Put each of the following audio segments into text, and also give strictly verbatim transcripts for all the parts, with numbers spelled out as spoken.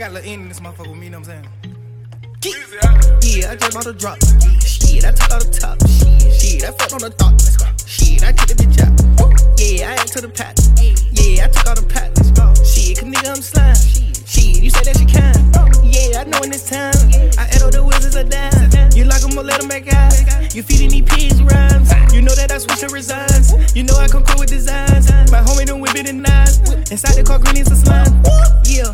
got a little end in this motherfucker with me, you know what I'm saying? Yeah, I just bought a drop. Shit, I took out the top. Shit, I fucked on the thought. Shit, I kicked the bitch out. Yeah, I ain't to the pat. Yeah, I took out the pat. Shit, cause nigga, I'm slime. Shit, you say that you can. Yeah, I know in this time. I ate all the wizards are down. You like them or let them back out. You feeding these pigs rhymes. You know that I switch to resigns. You know I come cool with designs. My homie done whip it in nines. Inside the car, green is a slime. Yeah.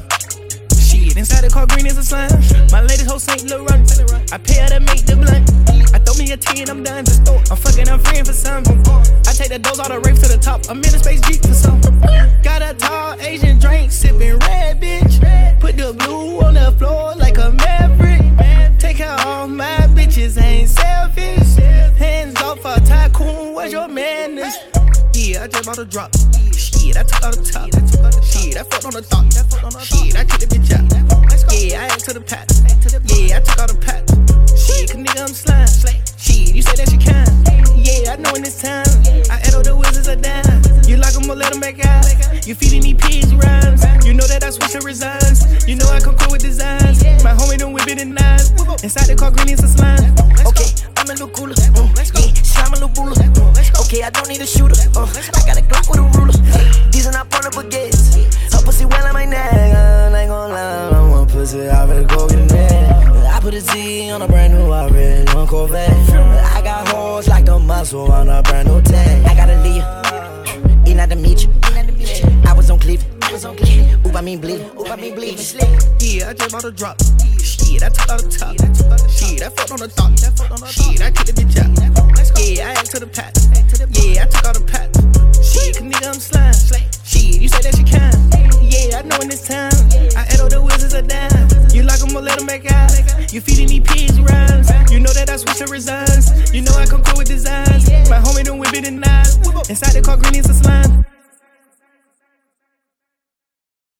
Shit, inside the car, green is a slime. My latest hoe Saint Laurent. I pay her to make the blunt. I throw me a T and I'm done. I'm fucking, I'm freeing for some. I take the dose, all the rapes to the top. I'm in a space Jeep for some. Got a tall Asian drink, sipping red, bitch. Put the blue on the floor like a maverick. Take care of my bitches, ain't selfish. Hands off a tycoon, where's your madness? Yeah, I just bought a drop. Shit, I took out the top. Shit, I fucked on the thought. Shit, I kicked the bitch out. Yeah, I ain't to the pat. Yeah, I took out the pat. Shit, cause nigga, I'm slime. Shit, you say that you can. Yeah, I know in this time. I ate all the wizards are down. You like them or let them back out. You feeding these pigs rhymes. You know that I switch to resigns. You know I come cool with designs. My homie done whip it in nines. Inside the car, green is a slime. Okay, I'm a little cooler. Uh, yeah, slime a little ruler. Uh, okay, I don't need a shooter. Uh, I got a Glock with a ruler. These are not porno baguettes. Her pussy well on my neck. I ain't gon' lie, I want pussy. I better go get it. I put a Z on a brand new Red on Corvette. I got hoes like the muscle on a brand new tag. I gotta leave. Ain't not to meet you. I was on Cleveland. Oop, I mean bleed. Oop, I mean bleed. Yeah, I just bought a drop. Shit, I took out the top. Shit, I fucked on the thought. Shit, I kicked the bitch out. Yeah, I ain't to the pat. Yeah, I took out the pat. Shit, cause nigga, I'm slime. Shit, you say that you can. Yeah, I know in this time. I ate all the wizards are down. You like them or let them back out. You feeding these pigs rhymes. You know that I switch to resigns. You know I come cool with designs. My homie done whip it in nines. Inside the car, green is a slime.